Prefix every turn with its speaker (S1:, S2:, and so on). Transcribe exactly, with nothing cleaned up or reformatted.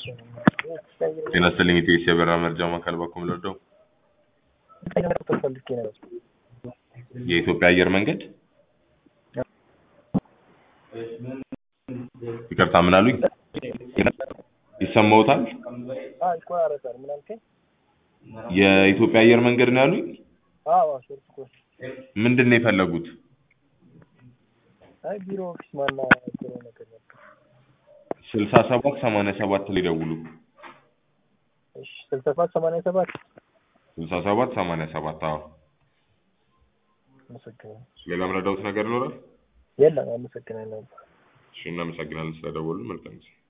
S1: ጤና ይስጥልኝ ኢትዮጵያ የበረራ መረጃ ማዕከል በኩል ለደው የኢትዮጵያ አየር መንገድ ይቅርታ ምን አሉኝ? ይሰማዎታል?
S2: አይ ይቆራረጣል። ምን አልከኝ?
S1: የኢትዮጵያ አየር መንገድ ነው ያሉኝ?
S2: አዎ ሾርት ኮርስ።
S1: ምንድነው የፈለጉት?
S2: አይ ቢሮ ኦፊስ ማና ጥሩ ነገር ነው።
S1: ስልሳ ሰባት ሰማንያ ሰባት ላይ ደውሉ።
S2: እሺ ስልሳ ሰባት ሰማንያ ሰባት
S1: ስልሳ ሰባት ሰማንያ ሰባት አዎ።
S2: አመሰግናለሁ።
S1: ሌላ ምረዳውት ነገር ይኖራል?
S2: የለም አመሰግናለሁ።
S1: እሺ እናመሰግናለን ስለደወሉ። መልካም ጊዜ